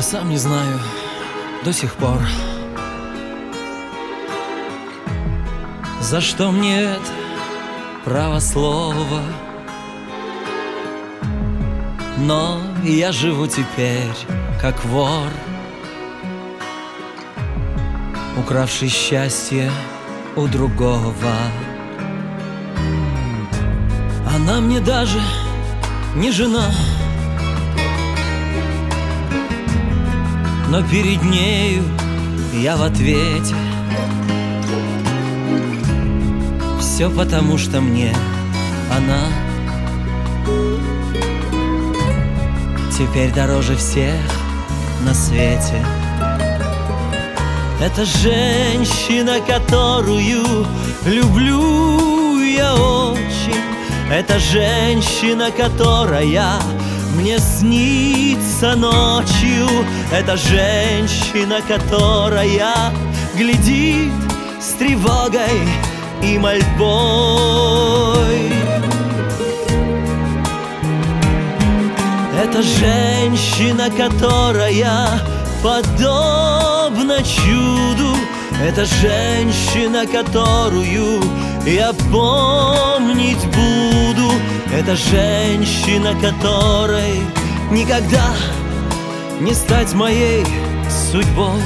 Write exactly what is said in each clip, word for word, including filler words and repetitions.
сам не знаю до сих пор, за что мне это право слова. Но я живу теперь как вор, укравший счастье у другого. Она мне даже не жена, но перед нею я в ответе. Все потому, что мне она теперь дороже всех на свете. Это женщина, которую люблю я очень. Это женщина, которая мне снится ночью. Это женщина, которая глядит с тревогой и мольбой. Это женщина, которая подобна чуду. Это женщина, которую я помнить буду. Это женщина, которой никогда не стать моей судьбой.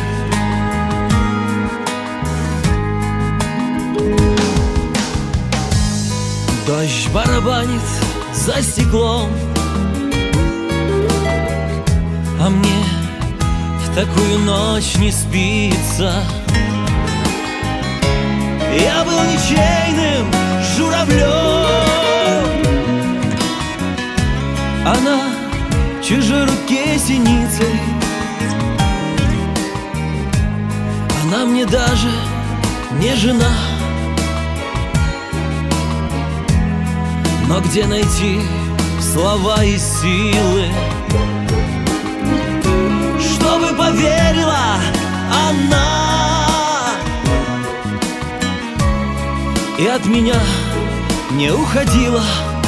Дождь барабанит за стеклом, а мне в такую ночь не спится. Я был ничейным журавлем, она в чужой руке синицей. Она мне даже не жена, но где найти слова и силы, чтобы поверила она и от меня не уходила.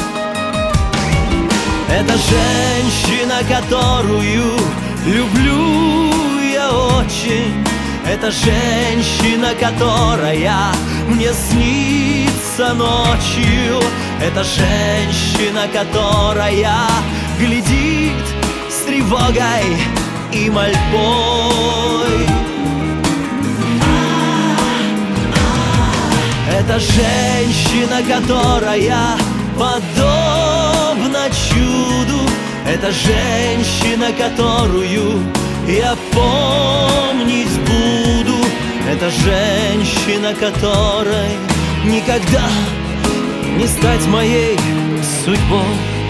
Это женщина, которую люблю я очень. Это женщина, которая мне снится ночью. Это женщина, которая глядит с тревогой и мольбой. Это женщина, которая подобна чуду. Это женщина, которую я помнить буду. Это женщина, которой никогда не стать моей судьбой.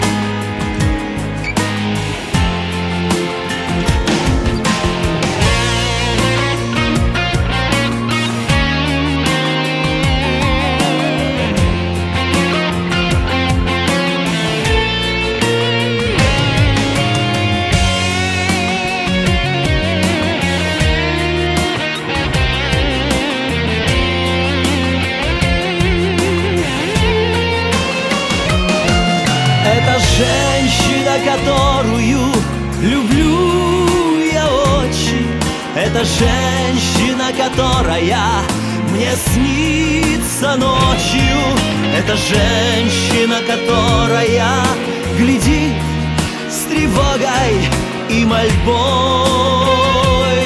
Это женщина, которую люблю я очень. Это женщина, которая мне снится ночью. Это женщина, которая глядит с тревогой и мольбой.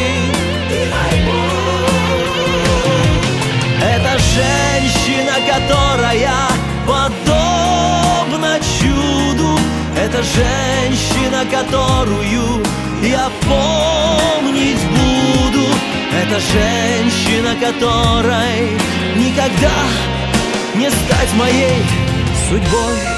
Это женщина, которая подобна чуду. Это женщина, которую я помнить буду. Это женщина, которой никогда не стать моей судьбой.